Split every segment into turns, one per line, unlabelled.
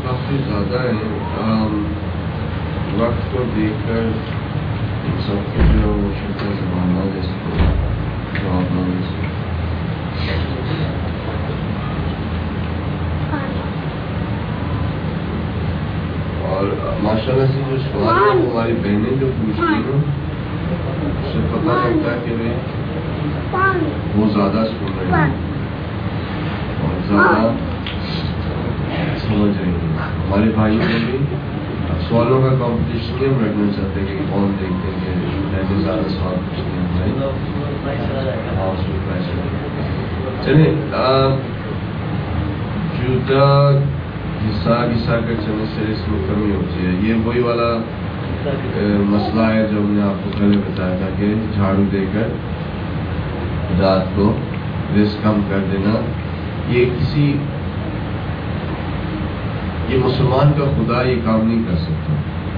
کافی زیادہ ہیں، وقت کو دیکھ کر سب کے جو وہ شکر زمانہ جس کو جواب نہ دے سکتے. اور ماشاء اللہ سے جو سوال ہے وہ ہماری بہنیں جو پوچھتی ہیں اس سے پتہ لگتا ہے کہ وہ زیادہ سن رہی ہیں اور زیادہ سمجھ رہی ہیں. ہمارے بھائیوں میں بھی سوالوں کا کمپٹیشن ہم رکھنا چاہتے ہیں کہ کون دیکھتے ہیں کہ پہلے زیادہ سوال پوچھتے ہیں ہمارے. ہاں اس میں پیسے چلیں جوتا گھسا کر چلنے سے اس میں کمی ہوتی ہے. یہ وہی والا مسئلہ ہے جو ہم نے آپ کو پہلے بتایا تھا کہ جھاڑو دے کر رات کو رزق کم کر دینا. یہ مسلمان کا خدا یہ کام نہیں کر سکتا.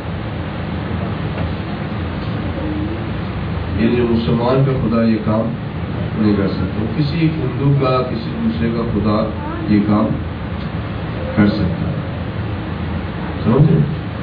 یہ جو مسلمان کا خدا یہ کام نہیں کر سکتا. کسی ہندو کا کسی دوسرے کا خدا یہ کام کر سکتا ہے. سمجھے؟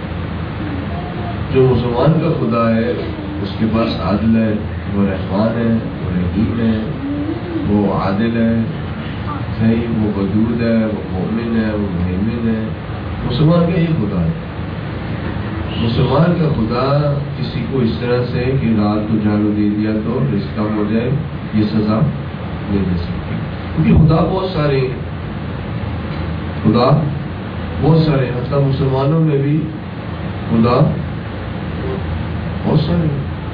جو مسلمان کا خدا ہے اس کے پاس عادل ہے، وہ رحمان ہے، وہ رحیم ہے، وہ عادل ہے، صحیح، وہ ودود ہے، وہ مومن ہے، وہ مہیمن ہے. مسلمان کا یہ خدا ہے. مسلمان کا خدا کسی کو اس طرح سے کہ رات کو جھاڑو دے دیا تو رزق کم ہو جائے یہ سزا نہیں دے سکتا. کیونکہ خدا بہت سارے مطلب مسلمانوں میں بھی خدا بہت سارے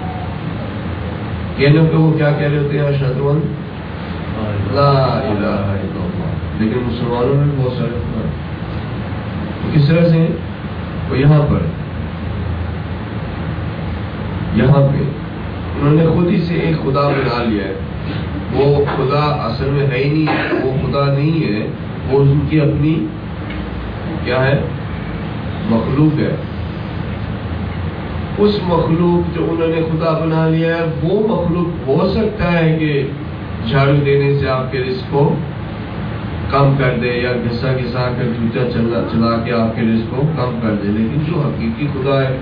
کہنے کہ وہ کیا کہہ رہے ہوتے ہیں اشہد ان لا الہ الا اللہ، لیکن مسلمانوں میں بھی بہت سارے خدا. کس طرح سے وہ یہاں پہ انہوں نے خود ہی سے ایک خدا بنا لیا ہے. وہ خدا اصل میں ہے ہی نہیں، وہ خدا نہیں ہے، وہ ان کی اپنی کیا ہے مخلوق ہے. اس مخلوق جو انہوں نے خدا بنا لیا ہے وہ مخلوق ہو سکتا ہے کہ جھاڑو دینے سے آپ کے رزق کو کم کر دے یا گھسا کر جوتا چلا کے آپ کے رزق کو کم کر دے، لیکن جو حقیقی خدا ہے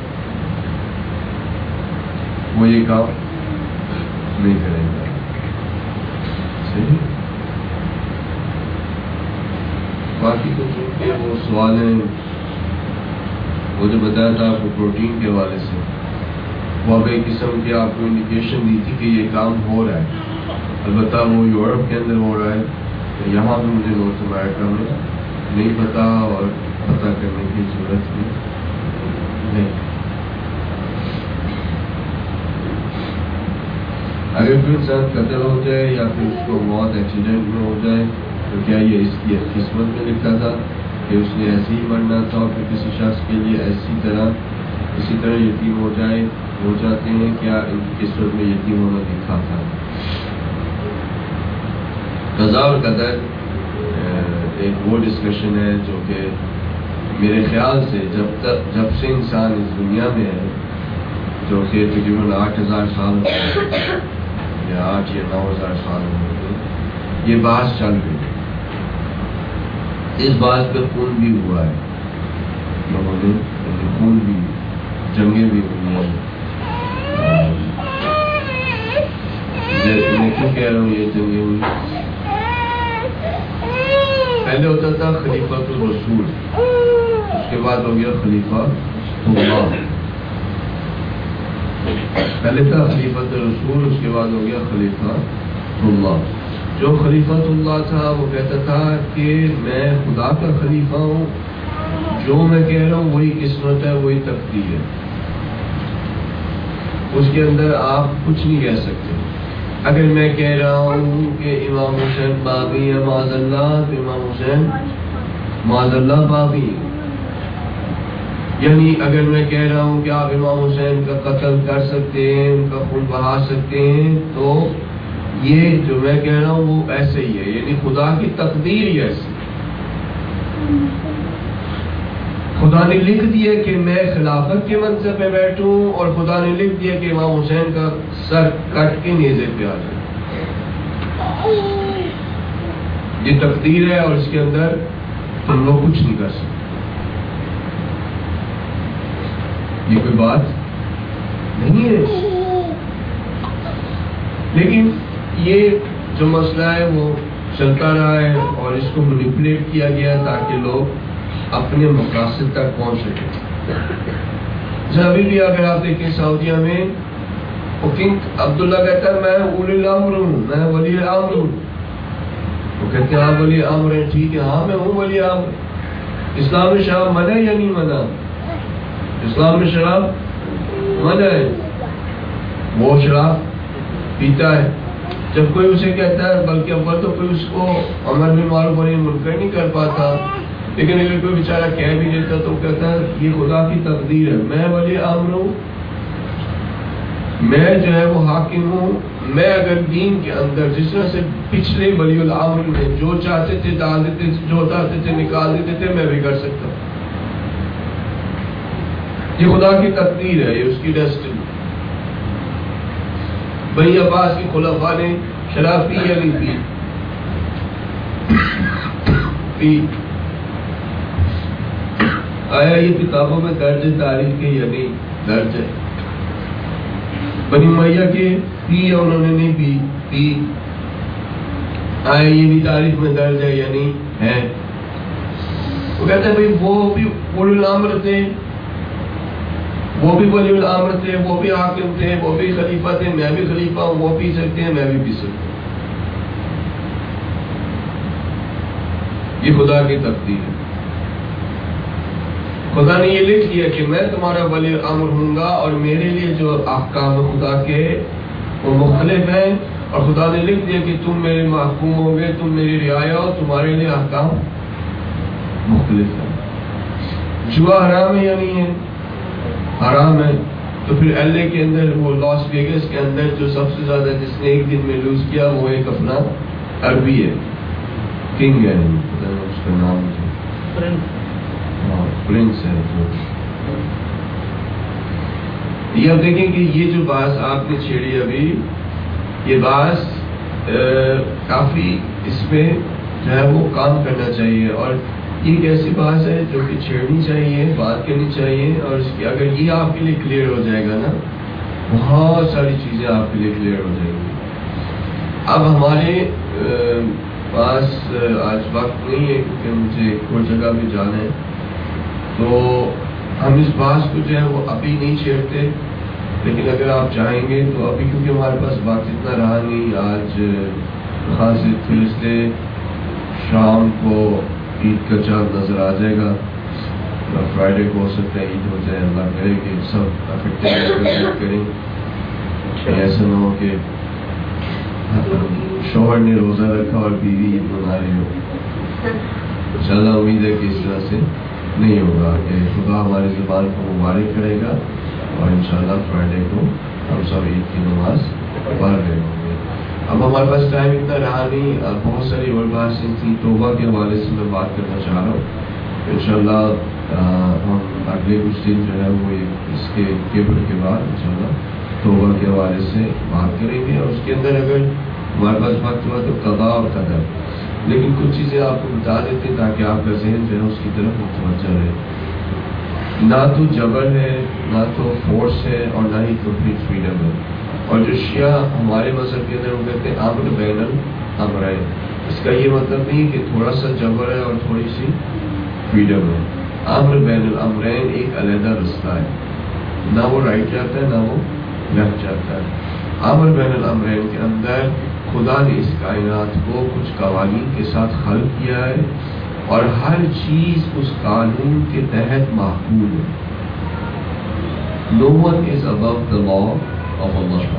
وہ یہ کام نہیں کرے گا. صحیح. باقی تو چونکہ وہ سوال ہیں وہ جو بتایا تھا آپ کو پروٹین کے حوالے سے، وہ اب ایک قسم کی آپ کو انڈیکیشن دی تھی کہ یہ کام ہو رہا ہے. البتہ وہ یورپ کے اندر ہو رہا ہے، یہاں بھی مجھے نارتھ امریکہ میں نہیں پتا اور پتہ کرنے کی ضرورت بھی نہیں. اگر کوئی انسان قتل ہو جائے یا پھر اس کو موت ایکسیڈنٹ میں ہو جائے تو کیا یہ اس کی قسمت میں لکھا تھا کہ اس نے ایسے ہی مرنا تھا اور پھر کسی شخص کے لیے اسی طرح یتیم ہو جاتے ہیں، کیا ان کی قسمت میں یتیم ہونا لکھا تھا؟ قضاء اور قدر ایک وہ ڈسکشن ہے جو کہ میرے خیال سے جب سے انسان اس دنیا میں ہے، جو کہ تقریباً 8,000 سال یا 8 یا 9,000 سال ہوئے، یہ بحث چل رہی ہے. اس بات پہ خون بھی ہوا ہے، لوگوں نے خون بھی، جنگیں بھی ہوئی ہیں. میں کیوں کہہ رہا ہوں یہ جنگیں ہوئی؟ پہلے ہوتا تھا خلیفۃ الرسول، اس کے بعد ہو گیا خلیفہ اللہ. پہلے تھا خلیفۃ الرسول، اس کے بعد ہو گیا خلیفہ اللہ. جو خلیفۃ اللہ تھا وہ کہتا تھا کہ میں خدا کا خلیفہ ہوں، جو میں کہہ رہا ہوں وہی قسمت ہے، وہی تقدیر ہے، اس کے اندر آپ کچھ نہیں کہہ سکتے. اگر میں کہہ رہا ہوں کہ امام حسین باغی ہے معاذ اللہ، تو امام حسین معاذ اللہ باغی. یعنی اگر میں کہہ رہا ہوں کہ آپ امام حسین کا قتل کر سکتے ہیں، ان کا خون بہا سکتے ہیں، تو یہ جو میں کہہ رہا ہوں وہ ایسے ہی ہے. یعنی خدا کی تقدیر ہی ایسی. خدا نے لکھ دیا کہ میں خلافت کے منصب پہ بیٹھوں، اور خدا نے لکھ دیا کہ امام حسین کا سر کٹ کے نیزے پہ آ جائے. یہ تقدیر ہے اور اس کے اندر ہم لوگ کچھ نہیں کر سکتے. یہ کوئی بات نہیں ہے. لیکن یہ جو مسئلہ ہے وہ چلتا رہا ہے اور اس کو مینیپولیٹ کیا گیا تاکہ لوگ اپنے مقاصد تک پہنچ سکیں. ابھی بھی اگر آپ دیکھیں سعودیہ میں کنگ عبداللہ کہتا ہے میں اولی الامر ہوں, میں ولی الامر ہوں. وہ کہتے ہیں آپ ولی امر ہیں, ٹھیک ہے, ہاں میں ہوں ولی امر. اسلام میں شراب منع ہے یا نہیں منع؟ اسلام میں شراب منع ہے. وہ شراب پیتا ہے. جب کوئی اسے کہتا ہے, بلکہ اول تو کوئی اس کو امر بالمعروف اور نہی عن المنکر نہیں کر پاتا, لیکن اگر کوئی بیچارہ کہہ بھی دیتا تو کہتا ہے یہ خدا کی تقدیر ہے, میں ولی امر ہوں, میں جو ہے وہ حاکم ہوں. میں اگر دین کے اندر جس طرح سے پچھلے ولی الامر میں جو چاہتے تھے ڈال دیتے, جو چاہتے تھے نکال دیتے تھے, میں بھی کر سکتا ہوں. یہ خدا کی تقدیر ہے, یہ اس کی ڈیسٹنی. بنی عباس کی خلفاء نے شراب پی یا نہیں پی؟ پی. آیا یہ کتابوں میں درج ہے تاریخ کے یا نہیں درج ہے؟ بنی امیہ کے پی یا انہوں نے نہیں پی؟ پی. آیا یہ بھی تاریخ میں درج ہے یا نہیں ہے؟ وہ کہتے ہیں بھائی وہ بھی ولی الامر تھے, وہ بھی ولی الامر تھے, وہ بھی حاکم تھے, وہ بھی خلیفہ تھے, میں بھی خلیفہ ہوں, وہ پی سکتے ہیں, میں بھی پی سکتا ہوں. یہ خدا کی تقدیر ہے. خدا نے یہ لکھ دیا کہ میں تمہارا ولی الامر ہوں گا اور میرے لیے جو احکام خدا کے وہ مختلف ہیں, اور خدا نے لکھ دیا کہ تم میرے محکوم ہو گے, تم میری رعایا ہو, تمہارے لیے احکام مختلف ہیں. جوا حرام ہے یا نہیں ہے؟ حرام ہے. تو پھر ایل اے کے اندر وہ لاس ویگس کے اندر جو سب سے زیادہ جس نے ایک دن میں لوز کیا وہ ایک اپنا عربی ہے, کنگ ہے, اس کا نام پرنس ہے. یہ اب دیکھیں کہ یہ جو بات آپ نے چھیڑی ابھی, یہ بات کافی اس میں جو ہے وہ کام کرنا چاہیے, اور یہ ایک ایسی بات ہے جو کہ چھیڑنی چاہیے, بات کرنی چاہیے, اور اس کی اگر یہ آپ کے لیے کلیئر ہو جائے گا نا, بہت ساری چیزیں آپ کے لیے کلیئر ہو جائیں گی. اب ہمارے پاس آج وقت نہیں ہے کیونکہ مجھے کوئی جگہ بھی جانا ہے, تو ہم اس بات کو جو ہے وہ ابھی نہیں چھیڑتے, لیکن اگر آپ چاہیں گے تو ابھی, کیونکہ ہمارے پاس وقت اتنا رہا نہیں. آج خاص تھرسڈے شام کو عید کا چاند نظر آ جائے گا, فرائیڈے کو ہو سکتا ہے عید ہو جائے. اللہ کرے کہ سب افیکٹڈ کریں, ایسا نہ ہو کہ شوہر نے روزہ رکھا اور بیوی عید منا رہی ہو. انشاءاللہ امید ہے کہ اس طرح سے نہیں ہوگا, کہ خدا ہماری زبان کو مبارک کرے گا, اور انشاءاللہ فرائیڈے کو ہم سب عید کی نماز پڑھ رہے ہوں گے. اب ہمارے پاس ٹائم اتنا رہا نہیں, بہت ساری اور بات تھی. توبہ کے حوالے سے میں بات کرنا چاہ رہا ہوں. انشاءاللہ ہم اگلے کچھ دن جو ہے وہ اس کے کیبل کے بعد انشاءاللہ توبہ کے حوالے سے بات کریں گے, اور اس کے اندر اگر ہمارے پاس وقت ہوا تو قضا اور قدر, لیکن کچھ چیزیں آپ کو بتا دیتے ہیں تاکہ آپ کا ذہن جو ہے اس کی طرف متوجہ رہے. نہ تو جبر ہے, نہ تو فورس ہے, اور نہ ہی کمپلیٹ فریڈم ہے. اور جو شیعہ ہمارے مذہب کے اندر وہ کہتے ہیں امر بین الامرین, اس کا یہ مطلب نہیں کہ تھوڑا سا جبر ہے اور تھوڑی سی فریڈم ہے. امر بین الامرین ایک علیحدہ رستہ ہے, نہ وہ رائٹ جاتا ہے نہ وہ لیفٹ جاتا ہے. امر بین الامرین کے اندر خدا نے اس کائنات کو کچھ قوانین کے ساتھ خلق کیا ہے, اور ہر چیز اس قانون کے تحت محفوظ ہے. No one is above the law of Allah.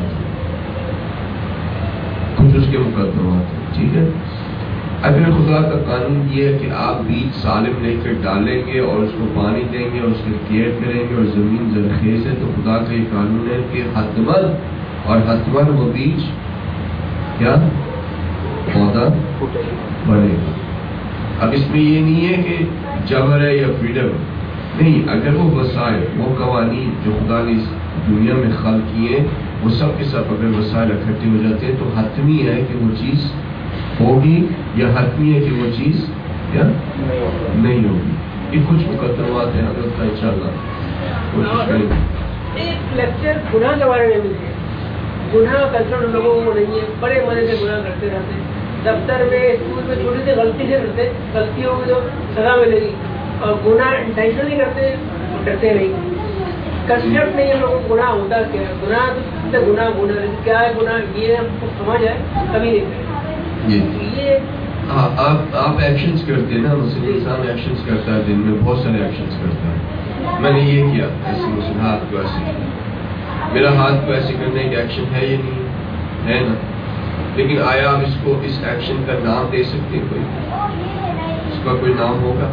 کچھ اس کے مقدمات ہیں, ٹھیک ہے. اگر خدا کا قانون یہ ہے کہ آپ بیج سالم لے کر ڈالیں گے اور اس کو پانی دیں گے اور اس کی کیئر کریں گے اور زمین زرخیز ہے, تو خدا کا یہ قانون ہے کہ حتمن اور حتمن وہ بیج کیا پودا بڑھے گا. اب اس میں یہ نہیں ہے کہ جبر ہے یا فریڈم نہیں. اگر وہ وسائل, وہ قوانین جو خدا نے اس دنیا میں خلق کیے, وہ سب کے سب اگر وسائل اکٹھے ہو جاتے ہیں تو حتمی ہے کہ وہ چیز ہوگی, یا حتمی ہے کہ وہ چیز کیا نہیں ہوگی. یہ کچھ مقدمات ہیں حضرت کا انشاءاللہ کوشش کریں گے.
ایک لیکچر گناہ کے بارے میں ملتے ہیں. گناہ کا کلچر لوگوں کو نہیں ہے, بڑے مزے سے گناہ کرتے رہتے, دفتر میں اسکول میں چھوٹی سی غلطی سے کرتے, غلطی ہوگی تو سزا ملے گی, اور گناہ انٹینشنلی کرتے ڈرتے نہیں. کنسیپٹ نہیں ہے لوگوں کو گناہ ہوتا کیا ہے, گناہ گناہ گناہ کیا ہے, گناہ یہ ہم کو سمجھ آئے کبھی نہیں کریں. یہ
آپ ایکشنز کرتے ہیں نا, مسلم انسان ایکشنز کرتا ہے, دن میں بہت سارے ایکشنز کرتا ہے. میں نے یہ کیا, ایسے مسلم ہاتھ کو ایسے کیا, میرا ہاتھ کو ایسے کرنے کا ایکشن ہے یا نہیں ہے نا, لیکن آیا آپ اس کو اس ایکشن کا نام دے سکتے ہیں؟ کوئی اس کا کوئی نام ہوگا؟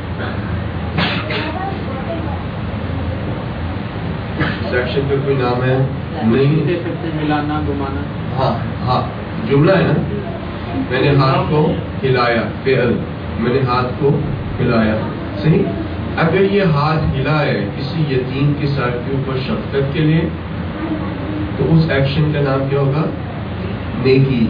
اس ایکشن کا کوئی نام ہے نہیں دے سکتے. ملانا گھمانا, ہاں جملہ ہے نا, میں نے ہاتھ کو ہلایا, فعل میں نے ہاتھ کو ہلایا, صحیح. اگر یہ ہاتھ ہلا ہے کسی یتیم کے سر کے اوپر شفقت کے لیے تو اس ایکشن کا نام کیا ہوگا؟ نیکی.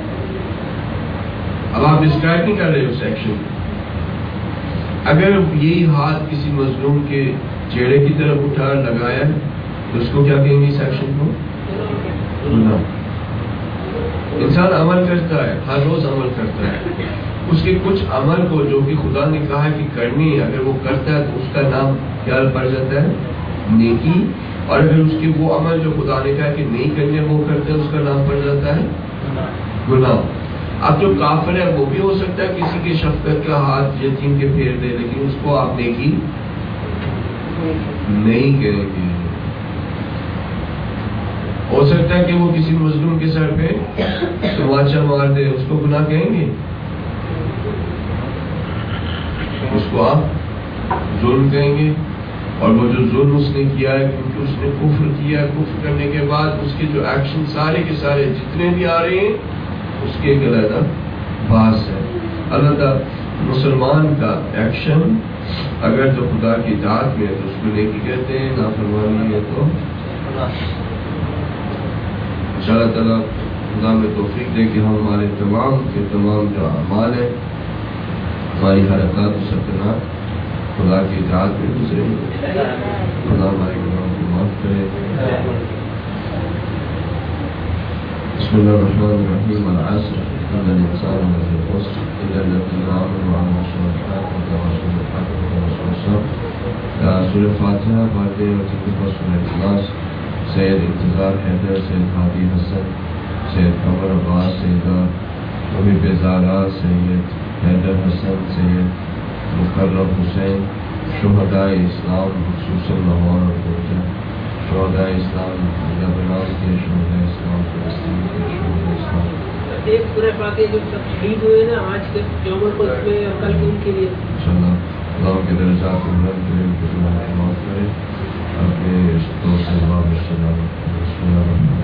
اب آپ ڈسکرائب نہیں کر رہے اس ایکشن. اگر یہی ہاتھ کسی مظلوم کے چہرے کی طرف اٹھا لگایا ہے تو اس کو کیا کہیں گے؟ اس ایکشن کو گناہ. انسان عمل کرتا ہے, ہر روز عمل کرتا ہے, اس کے کچھ عمل کو جو کہ خدا نے کہا ہے کہ کرنی ہے, اگر وہ کرتا ہے تو اس کا نام کیا پڑ جاتا ہے؟ نیکی. اور اگر اس کے وہ عمل جو خدا نے کہا کہ نہیں کرنے وہ کرتے ہیں, اس کا نام پڑ جاتا ہے گناہ. اب جو کافر ہے وہ بھی ہو سکتا ہے کسی کی شفقت کا ہاتھ یتیم کے پھیر دے, لیکن اس کو آپ نیکی نہیں کہیں گے. ہو سکتا ہے کہ وہ کسی مظلوم کے سر پہ تماچا مار دے, اس کو گناہ کہیں گے؟ اس کو آپ ظلم کہیں گے. اور وہ جو ظلم اس نے کیا ہے کیونکہ اس نے کفر کیا ہے, کفر کرنے کے بعد اس کے جو ایکشن سارے کے سارے جتنے بھی آ رہے ہیں اس کی ایک علیحدہ باس ہے. علیحدہ مسلمان کا ایکشن اگر تو خدا کی اطاعت میں ہے تو اس کو نیکی کہتے ہیں, نافرمانی ہے تو اللہ تعالیٰ خدا میں توفیق دے کہ ہم ہمارے تمام کے تمام جو اعمال ہیں, ہماری حرکات و سکنات خدا کی اطاعت میں گزرے. خدا ہمارے گناہوں کو معاف کرے. بسم اللہ الرحمن الرحیم. العصر ان الانسان لفی خسر الا الذین آمنوا وعملوا الصالحات وتواصوا بالحق وتواصوا بالصبر. سورہ فاتحہ پڑھتے ہیں اور جن کے سورہ اخلاص. سید انتظار حیدر, سید ہادی حسن, سید قمر عباس, سیدہ محب زارا, سید حیدر حسن, سید مقرب حسین, شہدائے اسلام خصوصاً لاہور اور کوئٹہ, شہدائے اسلام لبنان کے, شہدائے اسلام فلسطین کے, شہدائے اسلام.
ایک سورہ فاتحہ جو سب شہید ہوئے نا آج کے یوم القدس میں اور کل ان کے لیے
انشاءاللہ اللہ کے درجات کو بلند کرے, ان کو معاف کرے, اپنے رشتوں سے باب السلام.